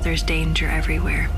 There's danger everywhere.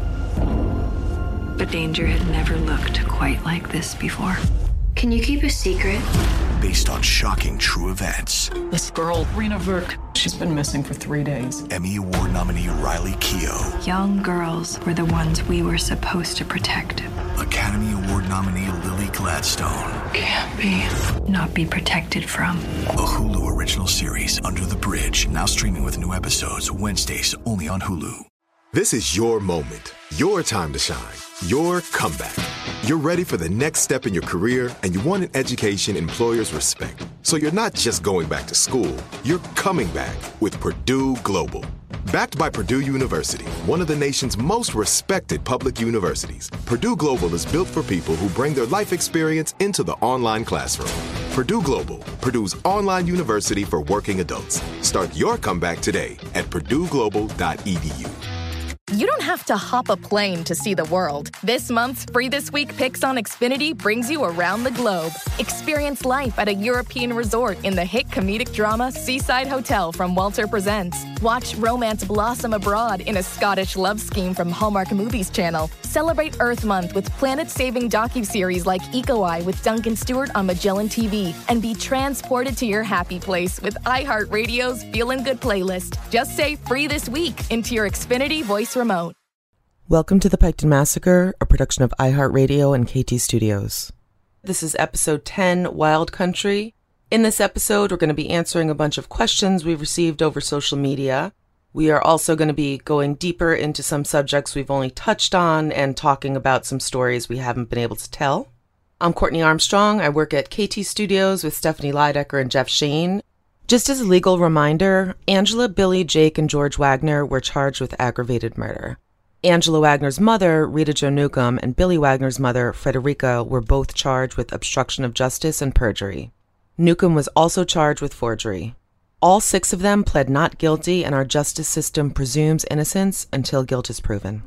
But danger had never looked quite like this before. Can you keep a secret? Based on shocking true events. This girl, Rena Verk, she's been missing for 3 days. Emmy Award nominee Riley Keough. Young girls were the ones we were supposed to protect. Academy Award nominee Lily Gladstone. Can't be. Not be protected from. A Hulu original series, Under the Bridge, now streaming with new episodes Wednesdays only on Hulu. This is your moment, your time to shine, your comeback. You're ready for the next step in your career, and you want an education employers respect. So you're not just going back to school, you're coming back with Purdue Global. Backed by Purdue University, one of the nation's most respected public universities, Purdue Global is built for people who bring their life experience into the online classroom. Purdue Global, Purdue's online university for working adults. Start your comeback today at purdueglobal.edu. You don't have to hop a plane to see the world. This month's Free This Week Picks on Xfinity brings you around the globe. Experience life at a European resort in the hit comedic drama Seaside Hotel from Walter Presents. Watch romance blossom abroad in a Scottish love scheme from Hallmark Movies Channel. Celebrate Earth Month with planet-saving docuseries like Eco Eye with Duncan Stewart on Magellan TV. And be transported to your happy place with iHeartRadio's Feelin' Good playlist. Just say Free This Week into your Xfinity voice remote. Welcome to the Piketon Massacre, a production of iHeartRadio and KT Studios. This is episode 10, Wild Country. In this episode, we're going to be answering a bunch of questions we've received over social media. We are also going to be going deeper into some subjects we've only touched on and talking about some stories we haven't been able to tell. I'm Courtney Armstrong. I work at KT Studios with Stephanie Leidecker and Jeff Shane. Just as a legal reminder, Angela, Billy, Jake, and George Wagner were charged with aggravated murder. Angela Wagner's mother, Rita Jo Newcomb, and Billy Wagner's mother, Frederica, were both charged with obstruction of justice and perjury. Newcomb was also charged with forgery. All 6 of them pled not guilty, and our justice system presumes innocence until guilt is proven.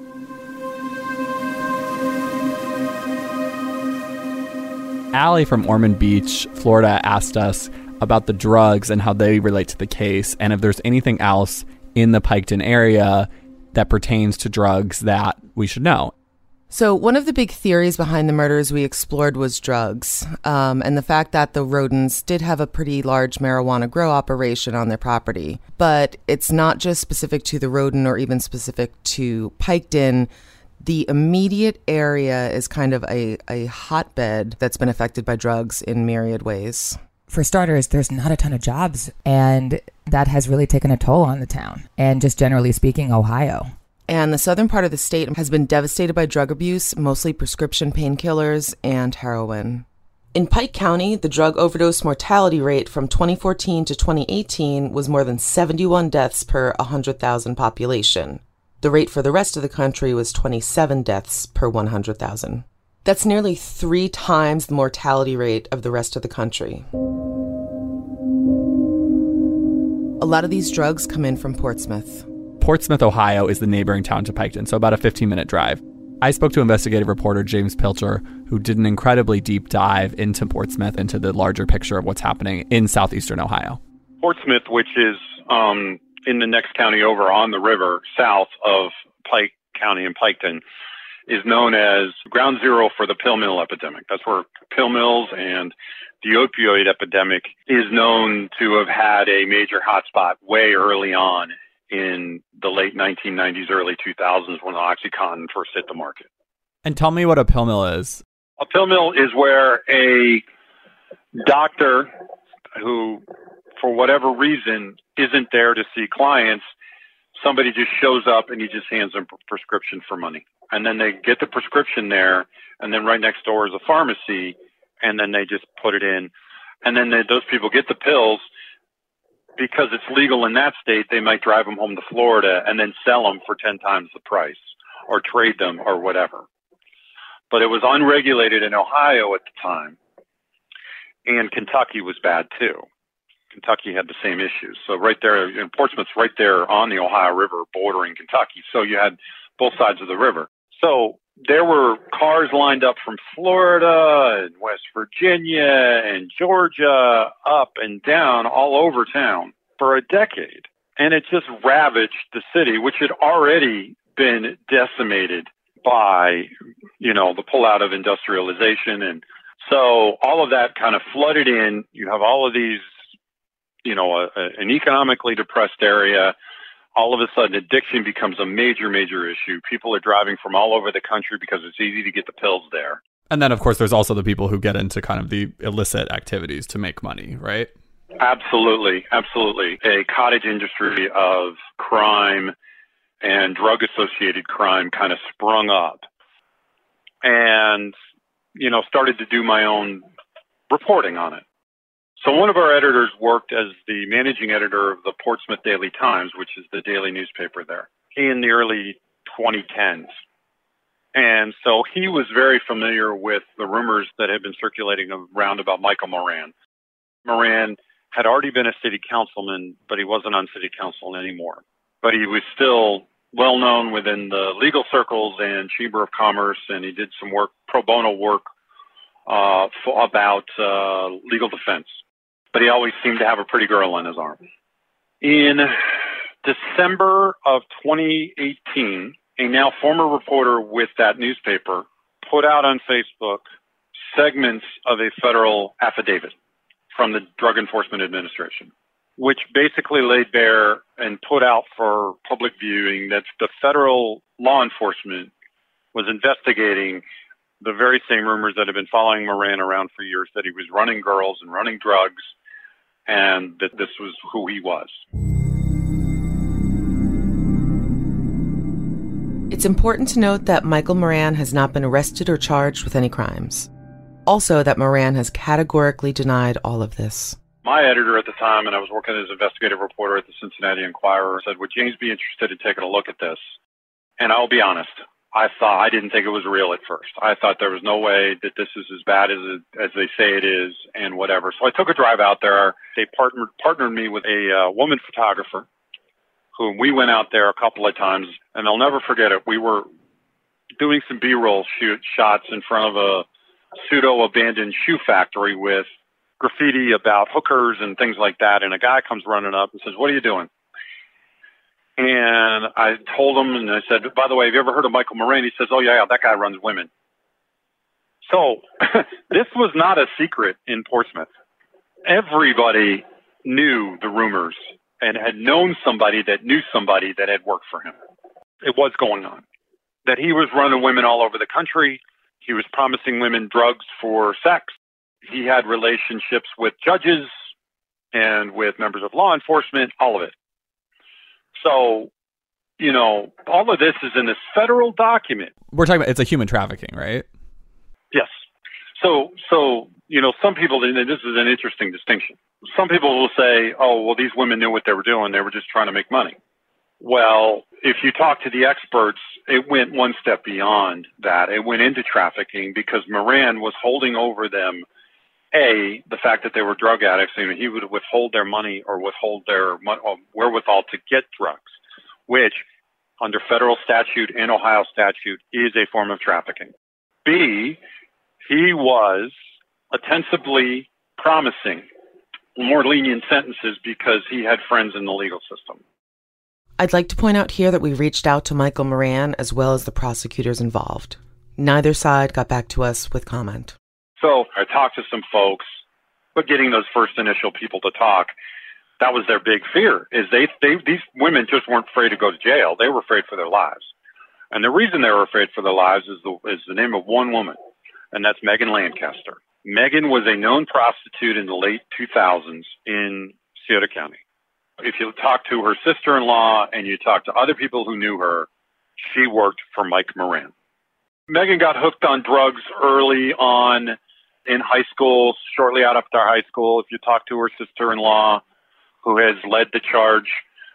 Allie from Ormond Beach, Florida, asked us about the drugs and how they relate to the case, and if there's anything else in the Piketon area that pertains to drugs that we should know. So one of the big theories behind the murders we explored was drugs, and the fact that the Rodens did have a pretty large marijuana grow operation on their property. But it's not just specific to the Roden or even specific to Piketon. The immediate area is kind of a hotbed that's been affected by drugs in myriad ways. For starters, there's not a ton of jobs, and that has really taken a toll on the town, and just generally speaking, Ohio. And the southern part of the state has been devastated by drug abuse, mostly prescription painkillers and heroin. In Pike County, the drug overdose mortality rate from 2014 to 2018 was more than 71 deaths per 100,000 population. The rate for the rest of the country was 27 deaths per 100,000. That's nearly 3 times the mortality rate of the rest of the country. A lot of these drugs come in from Portsmouth. Portsmouth, Ohio is the neighboring town to Piketon, so about a 15-minute drive. I spoke to investigative reporter James Pilcher, who did an incredibly deep dive into Portsmouth, into the larger picture of what's happening in southeastern Ohio. Portsmouth, which is in the next county over on the river south of Pike County and Piketon, is known as ground zero for the pill mill epidemic. That's where pill mills and the opioid epidemic is known to have had a major hotspot way early on in the late 1990s, early 2000s when OxyContin first hit the market. And tell me what a pill mill is. A pill mill is where a doctor who, for whatever reason, isn't there to see clients, somebody just shows up and he just hands them a prescription for money. And then they get the prescription there, and then right next door is a pharmacy, and then they just put it in. And then those people get the pills. Because it's legal in that state, they might drive them home to Florida and then sell them for 10 times the price or trade them or whatever. But it was unregulated in Ohio at the time. And Kentucky was bad too. Kentucky had the same issues. So right there, in Portsmouth's right there on the Ohio River bordering Kentucky. So you had both sides of the river. So there were cars lined up from Florida and West Virginia and Georgia up and down all over town for a decade And it just ravaged the city, which had already been decimated by, the pullout of industrialization. And so all of that kind of flooded in. You have all of these, an economically depressed area. All of a sudden, addiction becomes a major, major issue. People are driving from all over the country because it's easy to get the pills there. And then, of course, there's also the people who get into kind of the illicit activities to make money, right? Absolutely. Absolutely. A cottage industry of crime and drug-associated crime kind of sprung up. And, started to do my own reporting on it. So one of our editors worked as the managing editor of the Portsmouth Daily Times, which is the daily newspaper there, in the early 2010s. And so he was very familiar with the rumors that had been circulating around about Michael Moran. Moran had already been a city councilman, but he wasn't on city council anymore. But he was still well known within the legal circles and Chamber of Commerce, and he did some work, pro bono work, about legal defense. But he always seemed to have a pretty girl on his arm. In December of 2018, a now former reporter with that newspaper put out on Facebook segments of a federal affidavit from the Drug Enforcement Administration, which basically laid bare and put out for public viewing that the federal law enforcement was investigating the very same rumors that have been following Moran around for years, that he was running girls and running drugs, and that this was who he was. It's important to note that Michael Moran has not been arrested or charged with any crimes. Also, that Moran has categorically denied all of this. My editor at the time, and I was working as investigative reporter at the Cincinnati Enquirer, said, would James be interested in taking a look at this? And I'll be honest, I didn't think it was real at first. I thought there was no way that this is as bad as they say it is and whatever. So I took a drive out there. They partnered me with a woman photographer who we went out there a couple of times, and I'll never forget it. We were doing some B-roll shots in front of a pseudo-abandoned shoe factory with graffiti about hookers and things like that, and a guy comes running up and says, "What are you doing?" And I told him, and I said, "By the way, have you ever heard of Michael Moran?" He says, "Oh, yeah, that guy runs women." So this was not a secret in Portsmouth. Everybody knew the rumors and had known somebody that knew somebody that had worked for him. It was going on. That he was running women all over the country. He was promising women drugs for sex. He had relationships with judges and with members of law enforcement, all of it. So, all of this is in this federal document. We're talking about, it's a human trafficking, right? Yes. So, some people, and this is an interesting distinction. Some people will say, oh, well, these women knew what they were doing. They were just trying to make money. Well, if you talk to the experts, it went one step beyond that. It went into trafficking because Moran was holding over them, the fact that they were drug addicts, and he would withhold their money or withhold their wherewithal to get drugs, which under federal statute and Ohio statute is a form of trafficking. B, he was ostensibly promising more lenient sentences because he had friends in the legal system. I'd like to point out here that we reached out to Michael Moran as well as the prosecutors involved. Neither side got back to us with comment. So I talked to some folks, but getting those first initial people to talk, that was their big fear, is these women just weren't afraid to go to jail. They were afraid for their lives. And the reason they were afraid for their lives is the name of one woman, and that's Megan Lancaster. Megan was a known prostitute in the late 2000s in Scioto County. If you talk to her sister-in-law and you talk to other people who knew her, she worked for Mike Moran. Megan got hooked on drugs early on in high school, shortly out after high school. If you talk to her sister-in-law, who has led the charge,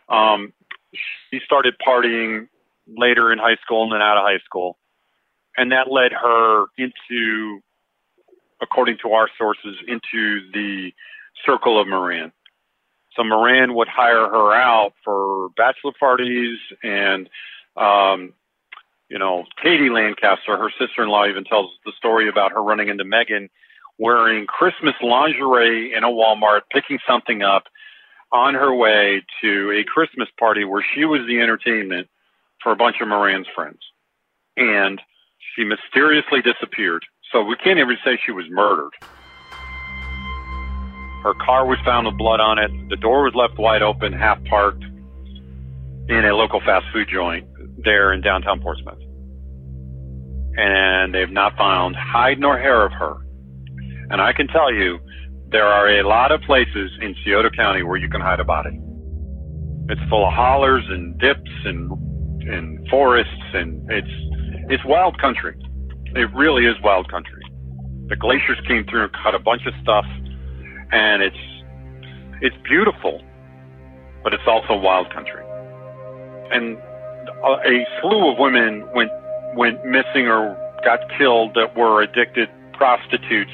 she started partying later in high school and then out of high school. And that led her into, according to our sources, into the circle of Moran. So Moran would hire her out for bachelor parties, and, Katie Lancaster, her sister-in-law, even tells the story about her running into Megan wearing Christmas lingerie in a Walmart, picking something up, on her way to a Christmas party where she was the entertainment for a bunch of Moran's friends. And she mysteriously disappeared. So we can't even say she was murdered. Her car was found with blood on it. The door was left wide open, half parked in a local fast food joint there in downtown Portsmouth. And they've not found hide nor hair of her. And I can tell you, there are a lot of places in Scioto County where you can hide a body. It's full of hollers and dips and forests, and it's wild country. It really is wild country. The glaciers came through and cut a bunch of stuff, and it's beautiful, but it's also wild country. And a slew of women went missing or got killed that were addicted prostitutes,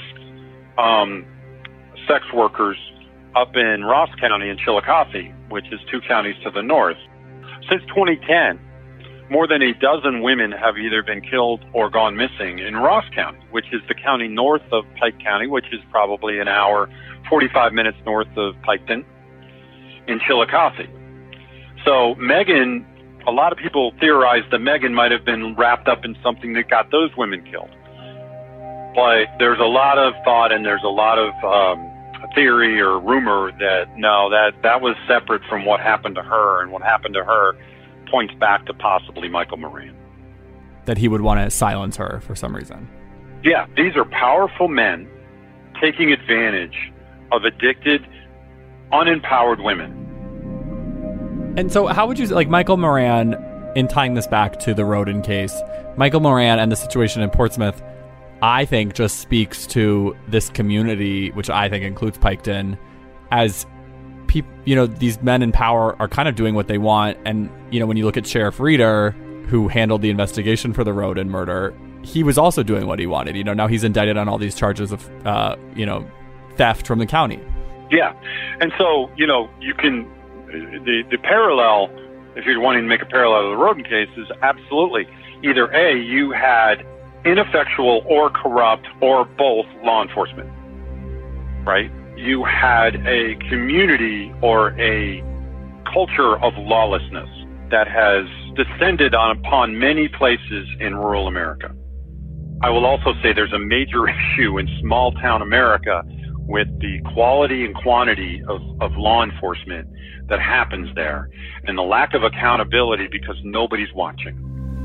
sex workers up in Ross County and Chillicothe, which is 2 counties to the north. Since 2010, more than a dozen women have either been killed or gone missing in Ross County, which is the county north of Pike County, which is probably an hour, 45 minutes north of Piketon, in Chillicothe. So Megan, a lot of people theorize that Megan might have been wrapped up in something that got those women killed. But there's a lot of thought and there's a lot of theory or rumor that no, that was separate from what happened to her, and what happened to her points back to possibly Michael Moran. That he would want to silence her for some reason. Yeah, these are powerful men taking advantage of addicted, unempowered women. And so how would you, like Michael Moran, in tying this back to the Roden case, Michael Moran and the situation in Portsmouth, I think just speaks to this community, which I think includes Piketon, as people, these men in power are kind of doing what they want. And, when you look at Sheriff Reeder, who handled the investigation for the Roden murder, he was also doing what he wanted. Now he's indicted on all these charges of, theft from the county. Yeah. And so, you can, the parallel, if you're wanting to make a parallel to the Roden case, is absolutely either A, you had ineffectual or corrupt or both law enforcement, right? You had a community or a culture of lawlessness that has descended upon many places in rural America. I will also say there's a major issue in small town America with the quality and quantity of law enforcement that happens there, and the lack of accountability because nobody's watching.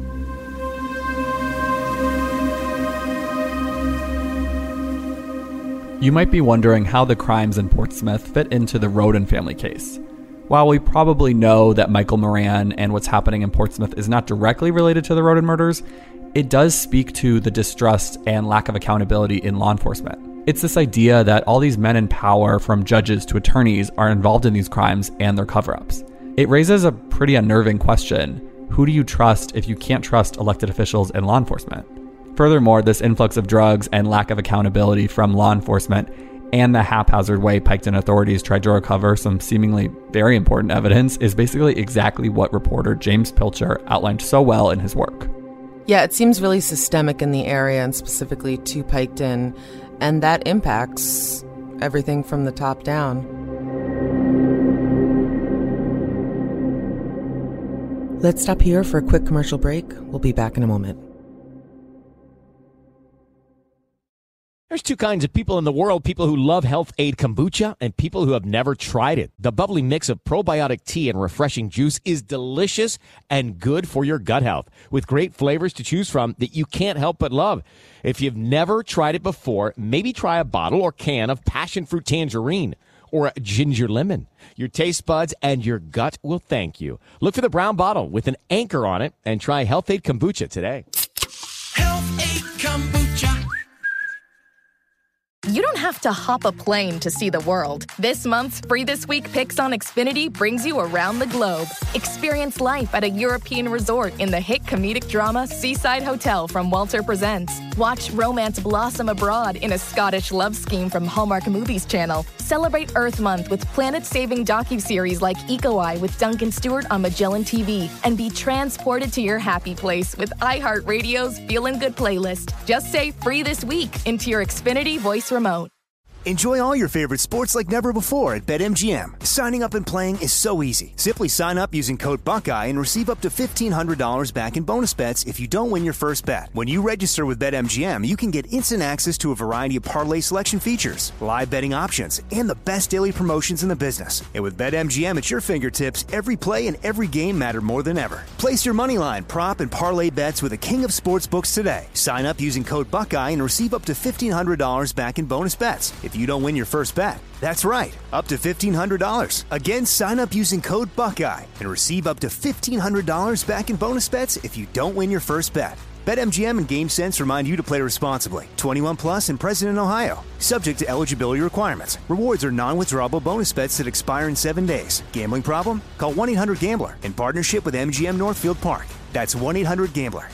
You might be wondering how the crimes in Portsmouth fit into the Roden family case. While we probably know that Michael Moran and what's happening in Portsmouth is not directly related to the Roden murders, it does speak to the distrust and lack of accountability in law enforcement. It's this idea that all these men in power, from judges to attorneys, are involved in these crimes and their cover-ups. It raises a pretty unnerving question. Who do you trust if you can't trust elected officials and law enforcement? Furthermore, this influx of drugs and lack of accountability from law enforcement and the haphazard way Piketon authorities tried to recover some seemingly very important evidence is basically exactly what reporter James Pilcher outlined so well in his work. Yeah, it seems really systemic in the area and specifically to Piketon, and that impacts everything from the top down. Let's stop here for a quick commercial break. We'll be back in a moment. There's 2 kinds of people in the world, people who love Health Aid Kombucha and people who have never tried it. The bubbly mix of probiotic tea and refreshing juice is delicious and good for your gut health, with great flavors to choose from that you can't help but love. If you've never tried it before, maybe try a bottle or can of passion fruit tangerine or ginger lemon. Your taste buds and your gut will thank you. Look for the brown bottle with an anchor on it and try Health Aid Kombucha today. Health Aid Kombucha. You don't have to hop a plane to see the world. This month's Free This Week Picks on Xfinity brings you around the globe. Experience life at a European resort in the hit comedic drama Seaside Hotel from Walter Presents. Watch romance blossom abroad in a Scottish love scheme from Hallmark Movies Channel. Celebrate Earth Month with planet-saving docuseries like Eco Eye with Duncan Stewart on Magellan TV. And be transported to your happy place with iHeartRadio's Feelin' Good playlist. Just say Free This Week into your Xfinity voice remote. Enjoy all your favorite sports like never before at BetMGM. Signing up and playing is so easy. Simply sign up using code Buckeye and receive up to $1,500 back in bonus bets if you don't win your first bet. When you register with BetMGM, you can get instant access to a variety of parlay selection features, live betting options, and the best daily promotions in the business. And with BetMGM at your fingertips, every play and every game matter more than ever. Place your moneyline, prop, and parlay bets with the king of sportsbooks today. Sign up using code Buckeye and receive up to $1,500 back in bonus bets if you don't win your first bet. That's right, up to $1,500. Again, sign up using code Buckeye and receive up to $1,500 back in bonus bets if you don't win your first bet. BetMGM and GameSense remind you to play responsibly. 21 plus and present in Ohio. Subject to eligibility requirements. Rewards are non-withdrawable bonus bets that expire in 7 days. Gambling problem? Call 1-800-GAMBLER in partnership with MGM Northfield Park. That's 1-800-GAMBLER.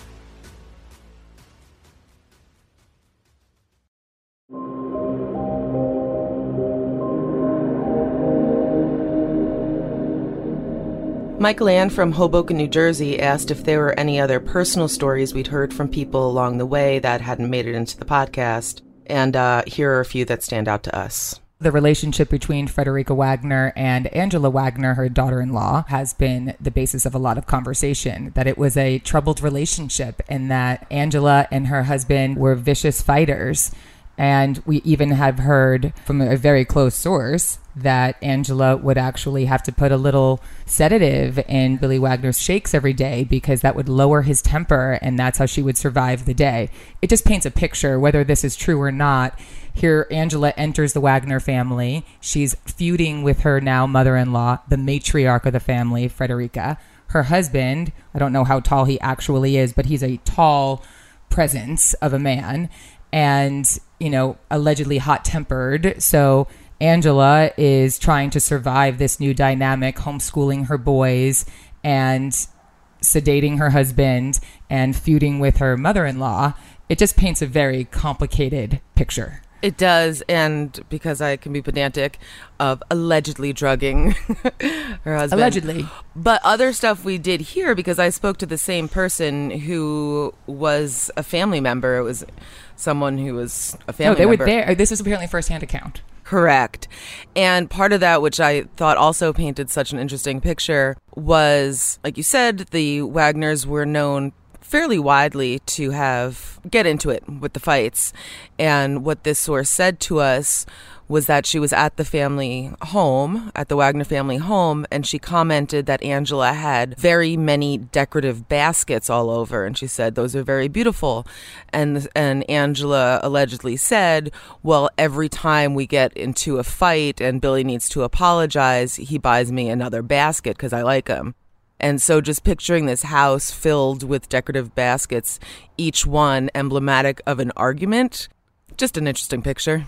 Michael Ann from Hoboken, New Jersey asked if there were any other personal stories we'd heard from people along the way that hadn't made it into the podcast. And here are a few that stand out to us. The relationship between Frederica Wagner and Angela Wagner, her daughter-in-law, has been the basis of a lot of conversation, that it was a troubled relationship and that Angela and her husband were vicious fighters. And we even have heard from a very close source that Angela would actually have to put a little sedative in Billy Wagner's shakes every day because that would lower his temper, and that's how she would survive the day. It just paints a picture, whether this is true or not. Here, Angela enters the Wagner family. She's feuding with her now mother-in-law, the matriarch of the family, Frederica. Her husband, I don't know how tall he actually is, but he's a tall presence of a man and, you know, allegedly hot-tempered. So Angela is trying to survive this new dynamic, homeschooling her boys and sedating her husband and feuding with her mother-in-law. It just paints a very complicated picture. It does, and because I can be pedantic, of allegedly drugging her husband. Allegedly. But other stuff we did hear, because I spoke to the same person who was a family member. It was someone who was a family member. No, they were there. This is apparently a first-hand account. Correct. And part of that, which I thought also painted such an interesting picture, was, like you said, the Wagners were known fairly widely to get into it with the fights. And what this source said to us was that she was at the family home, at the Wagner family home, and she commented that Angela had very many decorative baskets all over. And she said, those are very beautiful. And Angela allegedly said, well, every time we get into a fight and Billy needs to apologize, he buys me another basket because I like him. And so just picturing this house filled with decorative baskets, each one emblematic of an argument, just an interesting picture.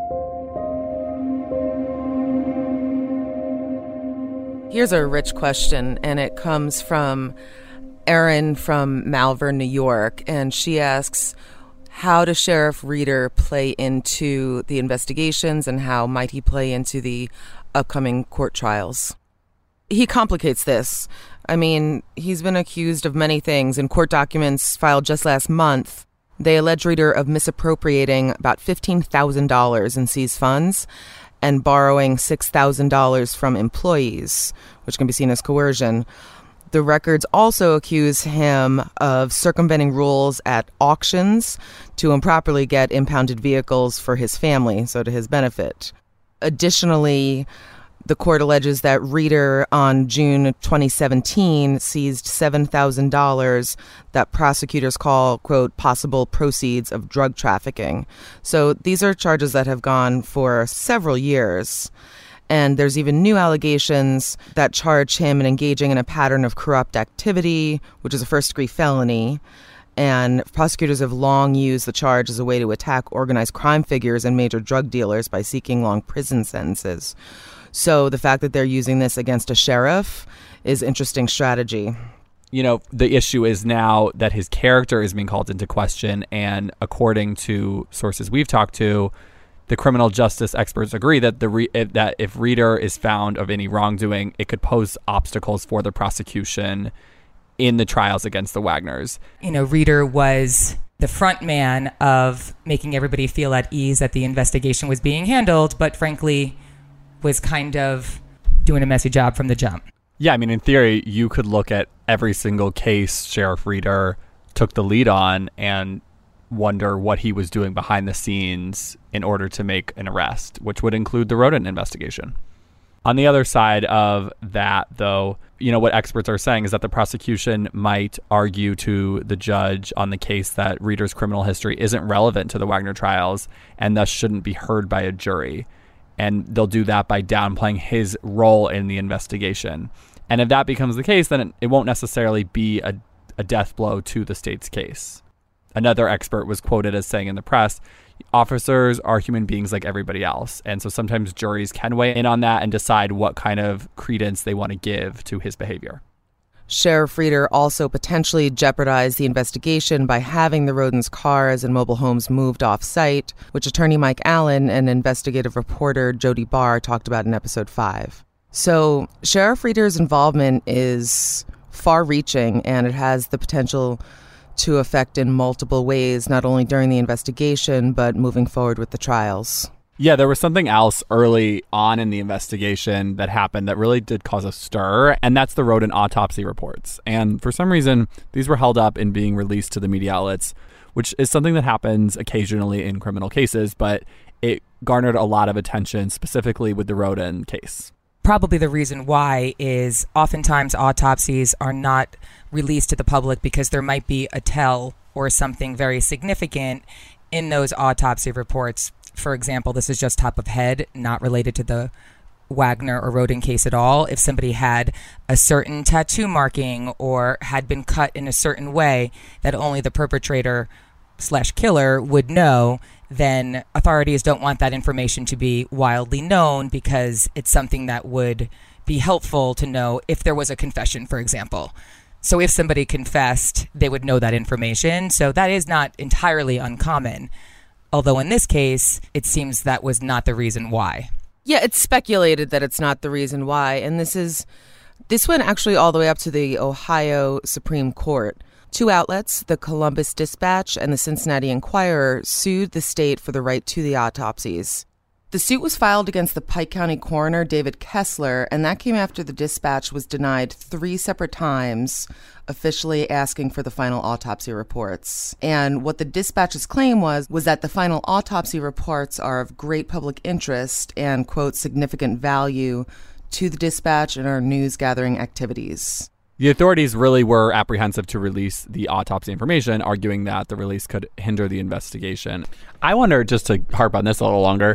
Here's a rich question, and it comes from Erin from Malvern, New York. And she asks, how does Sheriff Reeder play into the investigations, and how might he play into the upcoming court trials? He complicates this. I mean, he's been accused of many things. In court documents filed just last month, they allege Reeder of misappropriating about $15,000 in seized funds and borrowing $6,000 from employees, which can be seen as coercion. The records also accuse him of circumventing rules at auctions to improperly get impounded vehicles for his family, so to his benefit. Additionally, the court alleges that Reeder on June 2017 seized $7,000 that prosecutors call, quote, possible proceeds of drug trafficking. So these are charges that have gone for several years. And there's even new allegations that charge him in engaging in a pattern of corrupt activity, which is a first-degree felony. And prosecutors have long used the charge as a way to attack organized crime figures and major drug dealers by seeking long prison sentences. So the fact that they're using this against a sheriff is interesting strategy. You know, the issue is now that his character is being called into question, and according to sources we've talked to, the criminal justice experts agree that that if Reeder is found of any wrongdoing, it could pose obstacles for the prosecution in the trials against the Wagners. You know, Reeder was the front man of making everybody feel at ease that the investigation was being handled, but frankly was kind of doing a messy job from the jump. Yeah, I mean, in theory, you could look at every single case Sheriff Reeder took the lead on and wonder what he was doing behind the scenes in order to make an arrest, which would include the rodent investigation. On the other side of that, though, what experts are saying is that the prosecution might argue to the judge on the case that Reeder's criminal history isn't relevant to the Wagner trials and thus shouldn't be heard by a jury. And they'll do that by downplaying his role in the investigation. And if that becomes the case, then it won't necessarily be a death blow to the state's case. Another expert was quoted as saying in the press, officers are human beings like everybody else. And so sometimes juries can weigh in on that and decide what kind of credence they want to give to his behavior. Sheriff Reeder also potentially jeopardized the investigation by having the rodents' cars and mobile homes moved off-site, which attorney Mike Allen and investigative reporter Jody Barr talked about in episode 5. So Sheriff Reeder's involvement is far-reaching, and it has the potential to affect in multiple ways, not only during the investigation, but moving forward with the trials. Yeah, there was something else early on in the investigation that happened that really did cause a stir, and that's the rodent autopsy reports. And for some reason, these were held up in being released to the media outlets, which is something that happens occasionally in criminal cases, but it garnered a lot of attention, specifically with the rodent case. Probably the reason why is oftentimes autopsies are not released to the public because there might be a tell or something very significant in those autopsy reports. For example, this is just top of head, not related to the Wagner or Roden case at all. If somebody had a certain tattoo marking or had been cut in a certain way that only the perpetrator/killer would know, then authorities don't want that information to be wildly known because it's something that would be helpful to know if there was a confession, for example. So if somebody confessed, they would know that information. So that is not entirely uncommon. Although in this case, it seems that was not the reason why. Yeah, it's speculated that it's not the reason why. And this went actually all the way up to the Ohio Supreme Court. 2 outlets, the Columbus Dispatch and the Cincinnati Enquirer, sued the state for the right to the autopsies. The suit was filed against the Pike County coroner, David Kessler, and that came after the Dispatch was denied 3 separate times, officially asking for the final autopsy reports. And what the Dispatch's claim was that the final autopsy reports are of great public interest and, quote, significant value to the Dispatch and our news-gathering activities. The authorities really were apprehensive to release the autopsy information, arguing that the release could hinder the investigation. I wonder, just to harp on this a little longer,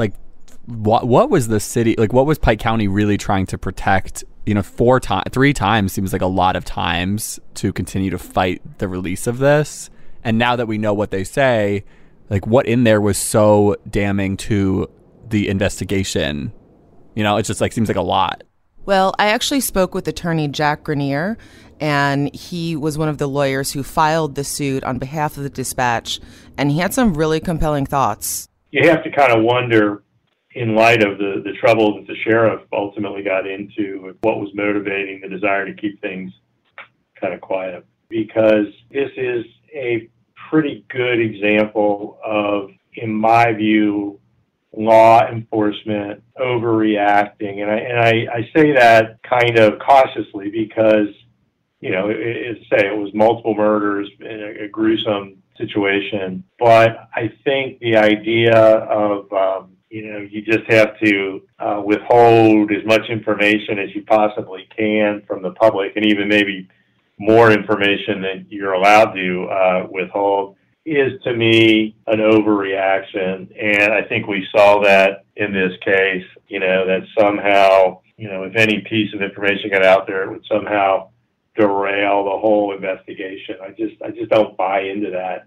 what was the city, what was Pike County really trying to protect? 3 times seems like a lot of times to continue to fight the release of this. And now that we know what they say, what in there was so damning to the investigation? It just seems like a lot. Well, I actually spoke with attorney Jack Grenier, and he was one of the lawyers who filed the suit on behalf of the Dispatch, and he had some really compelling thoughts. You have to kind of wonder, in light of the trouble that the sheriff ultimately got into, what was motivating the desire to keep things kind of quiet. Because this is a pretty good example of, in my view, law enforcement overreacting. And I say that kind of cautiously because, it was multiple murders in a gruesome situation. But I think the idea of, you just have to withhold as much information as you possibly can from the public, and even maybe more information than you're allowed to withhold, is to me an overreaction. And I think we saw that in this case, that somehow, if any piece of information got out there, it would somehow derail the whole investigation. I just don't buy into that.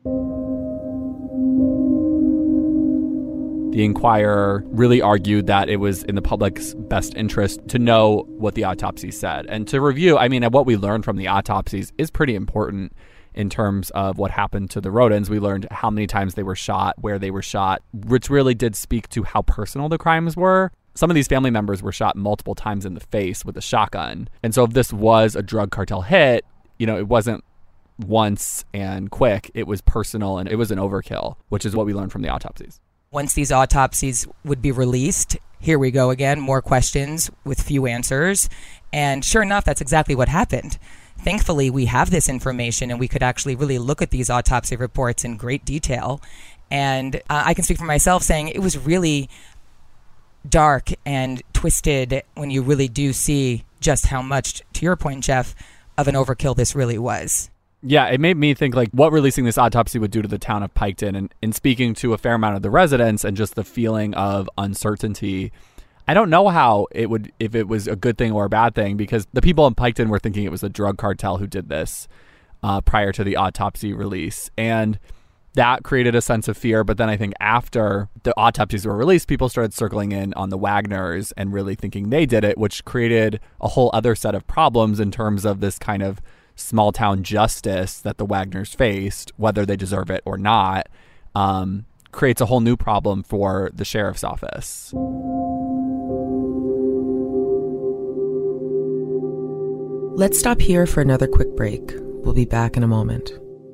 The Enquirer really argued that it was in the public's best interest to know what the autopsy said. And to review, what we learned from the autopsies is pretty important in terms of what happened to the rodents. We learned how many times they were shot, where they were shot, which really did speak to how personal the crimes were. Some of these family members were shot multiple times in the face with a shotgun. And so if this was a drug cartel hit, it wasn't once and quick. It was personal and it was an overkill, which is what we learned from the autopsies. Once these autopsies would be released, here we go again, more questions with few answers. And sure enough, that's exactly what happened. Thankfully, we have this information and we could actually really look at these autopsy reports in great detail. And I can speak for myself saying it was really dark and twisted when you really do see just how much, to your point, Jeff, of an overkill this really was. Yeah, it made me think like what releasing this autopsy would do to the town of Piketon. And in speaking to a fair amount of the residents and just the feeling of uncertainty, I don't know how it would, if it was a good thing or a bad thing, because the people in Piketon were thinking it was a drug cartel who did this prior to the autopsy release. And that created a sense of fear. But then I think after the autopsies were released, people started circling in on the Wagners and really thinking they did it, which created a whole other set of problems in terms of this kind of small town justice that the Wagners faced, whether they deserve it or not, creates a whole new problem for the sheriff's office. Let's stop here for another quick break. We'll be back in a moment.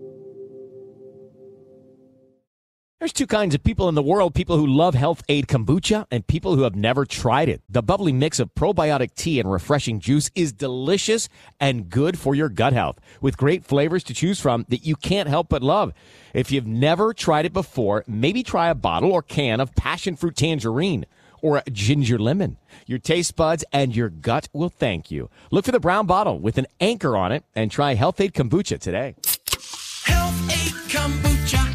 There's two kinds of people in the world, people who love Health Aid Kombucha and people who have never tried it. The bubbly mix of probiotic tea and refreshing juice is delicious and good for your gut health, with great flavors to choose from that you can't help but love. If you've never tried it before, maybe try a bottle or can of passion fruit tangerine or a ginger lemon. Your taste buds and your gut will thank you. Look for the brown bottle with an anchor on it and try Health Aid Kombucha today. Health Aid Kombucha.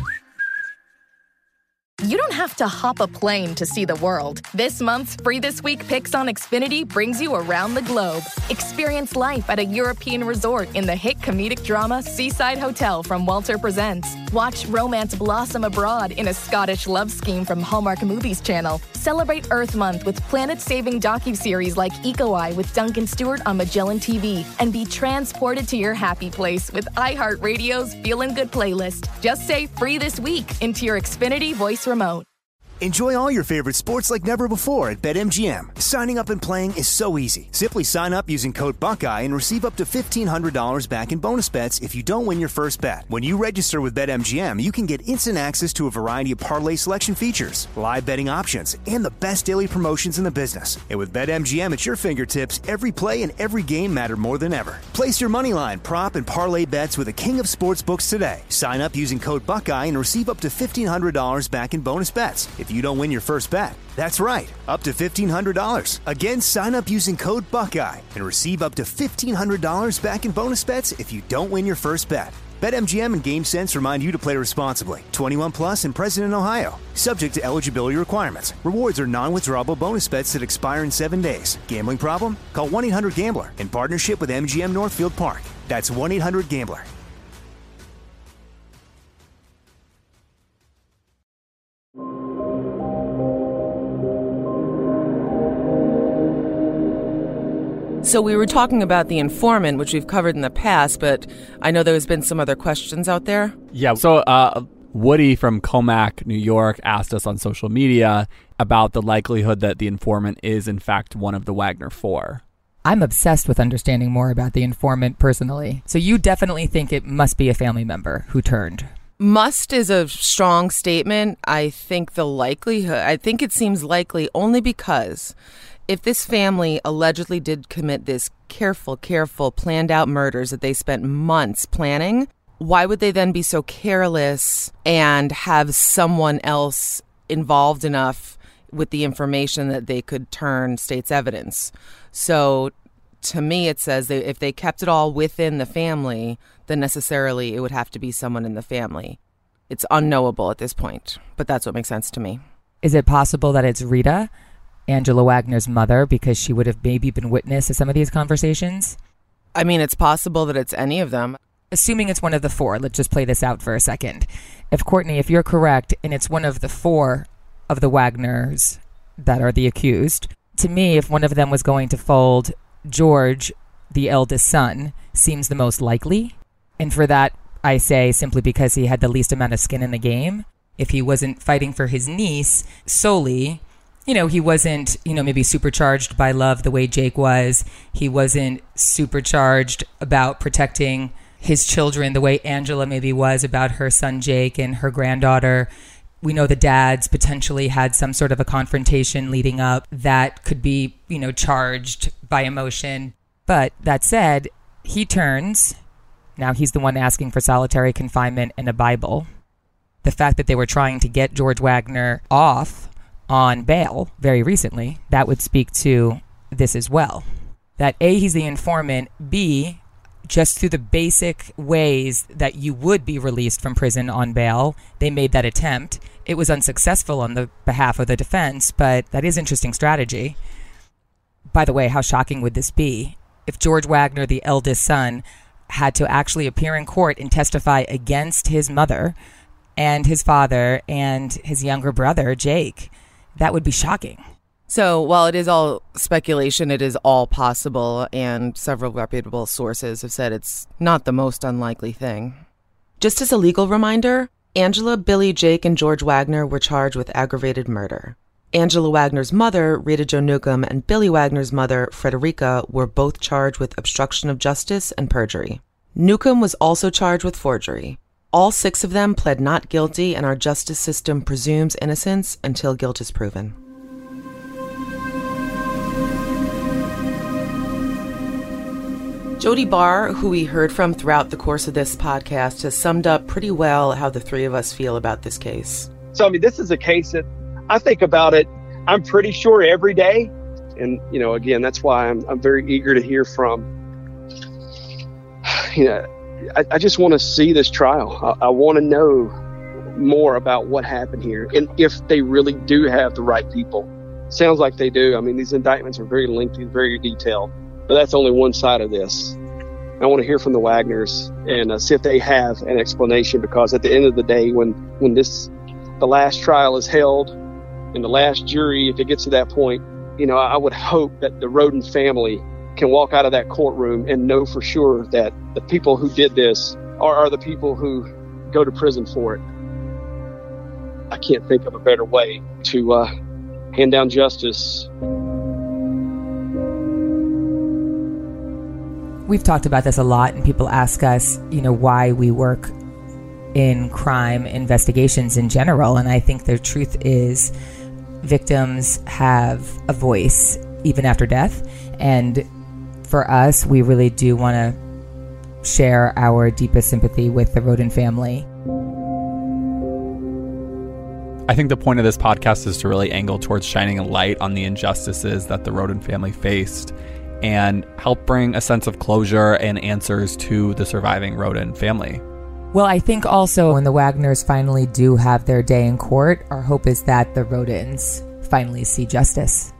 You don't have to hop a plane to see the world. This month's Free This Week Picks on Xfinity brings you around the globe. Experience life at a European resort in the hit comedic drama Seaside Hotel from Walter Presents. Watch romance blossom abroad in a Scottish love scheme from Hallmark Movies Channel. Celebrate Earth Month with planet-saving docuseries like Eco Eye with Duncan Stewart on Magellan TV. And be transported to your happy place with iHeartRadio's Feelin' Good playlist. Just say Free This Week into your Xfinity voice remote. Enjoy all your favorite sports like never before at BetMGM. Signing up and playing is so easy. Simply sign up using code Buckeye and receive up to $1,500 back in bonus bets if you don't win your first bet. When you register with BetMGM, you can get instant access to a variety of parlay selection features, live betting options, and the best daily promotions in the business. And with BetMGM at your fingertips, every play and every game matter more than ever. Place your moneyline, prop, and parlay bets with the king of sportsbooks today. Sign up using code Buckeye and receive up to $1,500 back in bonus bets if you don't win your first bet. That's right, up to $1,500. Again, sign up using code Buckeye and receive up to $1,500 back in bonus bets if you don't win your first bet. BetMGM and GameSense remind you to play responsibly. 21 plus and present in Ohio. Subject to eligibility requirements. Rewards are non-withdrawable bonus bets that expire in 7 days. Gambling problem? Call 1-800-GAMBLER in partnership with MGM Northfield Park. That's 1-800-GAMBLER. So we were talking about the informant, which we've covered in the past, but I know there's been some other questions out there. Yeah, so Woody from Comac, New York, asked us on social media about the likelihood that the informant is, in fact, one of the Wagner Four. I'm obsessed with understanding more about the informant personally. So you definitely think it must be a family member who turned. Must is a strong statement. I think it seems likely only because if this family allegedly did commit this careful, planned out murders that they spent months planning, why would they then be so careless and have someone else involved enough with the information that they could turn state's evidence? So to me, it says that if they kept it all within the family, then necessarily it would have to be someone in the family. It's unknowable at this point, but that's what makes sense to me. Is it possible that it's Rita, Angela Wagner's mother, because she would have maybe been witness to some of these conversations? I mean, it's possible that it's any of them. Assuming it's one of the four, let's just play this out for a second. If Courtney, if you're correct, and it's one of the four of the Wagners that are the accused, to me, if one of them was going to fold, George, the eldest son, seems the most likely. And for that, I say simply because he had the least amount of skin in the game. If he wasn't fighting for his niece solely, he wasn't, maybe supercharged by love the way Jake was. He wasn't supercharged about protecting his children the way Angela maybe was about her son Jake and her granddaughter. We know the dads potentially had some sort of a confrontation leading up that could be, charged by emotion. But that said, he turns. Now he's the one asking for solitary confinement and a Bible. The fact that they were trying to get George Wagner off on bail very recently, that would speak to this as well. That A, he's the informant, B, just through the basic ways that you would be released from prison on bail, they made that attempt. It was unsuccessful on the behalf of the defense, but that is interesting strategy. By the way, how shocking would this be if George Wagner, the eldest son, had to actually appear in court and testify against his mother and his father and his younger brother, Jake? That would be shocking. So while it is all speculation, it is all possible, and several reputable sources have said it's not the most unlikely thing. Just as a legal reminder, Angela, Billy, Jake, and George Wagner were charged with aggravated murder. Angela Wagner's mother, Rita Jo Newcomb, and Billy Wagner's mother, Frederica, were both charged with obstruction of justice and perjury. Newcomb was also charged with forgery. All 6 of them pled not guilty, and our justice system presumes innocence until guilt is proven. Jody Barr, who we heard from throughout the course of this podcast, has summed up pretty well how the 3 of us feel about this case. So, this is a case that I think about it, I'm pretty sure every day. And, again, that's why I'm very eager to hear from, I just want to see this trial. I want to know more about what happened here and if they really do have the right people. Sounds like they do. These indictments are very lengthy, very detailed. But that's only one side of this. I want to hear from the Wagners and see if they have an explanation, because at the end of the day, when the last trial is held and the last jury, if it gets to that point, I would hope that the Rhoden family can walk out of that courtroom and know for sure that the people who did this are the people who go to prison for it. I can't think of a better way to hand down justice. We've talked about this a lot, and people ask us, why we work in crime investigations in general. And I think the truth is victims have a voice even after death. And for us, we really do want to share our deepest sympathy with the Rhoden family. I think the point of this podcast is to really angle towards shining a light on the injustices that the Rhoden family faced and help bring a sense of closure and answers to the surviving Rhoden family. Well, I think also when the Wagners finally do have their day in court, our hope is that the Rhodens finally see justice.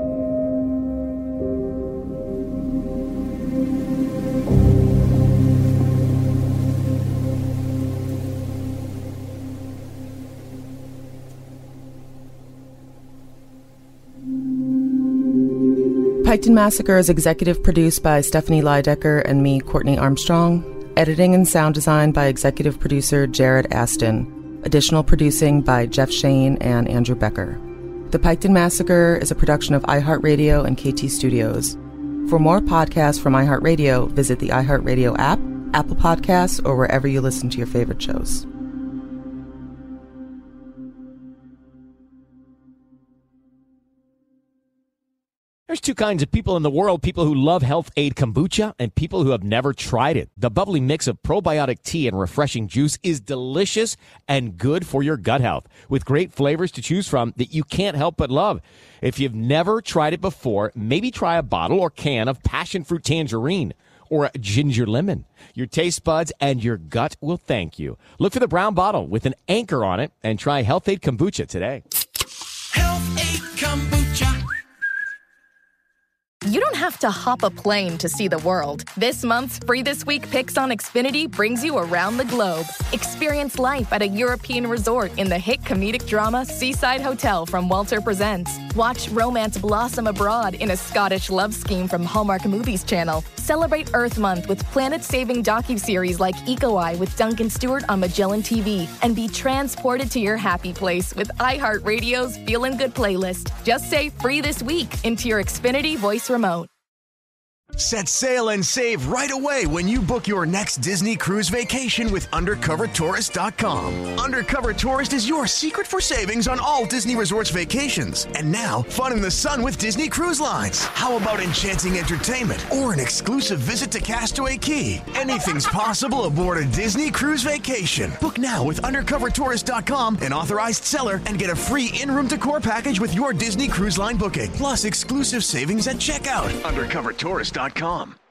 Piketon Massacre is executive produced by Stephanie Lydecker and me, Courtney Armstrong. Editing and sound design by executive producer Jared Aston. Additional producing by Jeff Shane and Andrew Becker. The Piketon Massacre is a production of iHeartRadio and KT Studios. For more podcasts from iHeartRadio, visit the iHeartRadio app, Apple Podcasts, or wherever you listen to your favorite shows. There's 2 kinds of people in the world, people who love Health Aid Kombucha and people who have never tried it. The bubbly mix of probiotic tea and refreshing juice is delicious and good for your gut health, with great flavors to choose from that you can't help but love. If you've never tried it before, maybe try a bottle or can of passion fruit tangerine or a ginger lemon. Your taste buds and your gut will thank you. Look for the brown bottle with an anchor on it and try Health Aid Kombucha today. Health Aid Kombucha. You don't have to hop a plane to see the world. This month's Free This Week Picks on Xfinity brings you around the globe. Experience life at a European resort in the hit comedic drama Seaside Hotel from Walter Presents. Watch romance blossom abroad in a Scottish love scheme from Hallmark Movies Channel. Celebrate Earth Month with planet-saving docuseries like Eco Eye with Duncan Stewart on Magellan TV. And be transported to your happy place with iHeartRadio's Feelin' Good playlist. Just say Free This Week into your Xfinity voice remote. Set sail and save right away when you book your next Disney cruise vacation with UndercoverTourist.com. Undercover Tourist is your secret for savings on all Disney Resorts vacations. And now, fun in the sun with Disney Cruise Lines. How about enchanting entertainment or an exclusive visit to Castaway Cay? Anything's possible aboard a Disney cruise vacation. Book now with UndercoverTourist.com, an authorized seller, and get a free in-room decor package with your Disney Cruise Line booking. Plus exclusive savings at checkout. UndercoverTourist.com.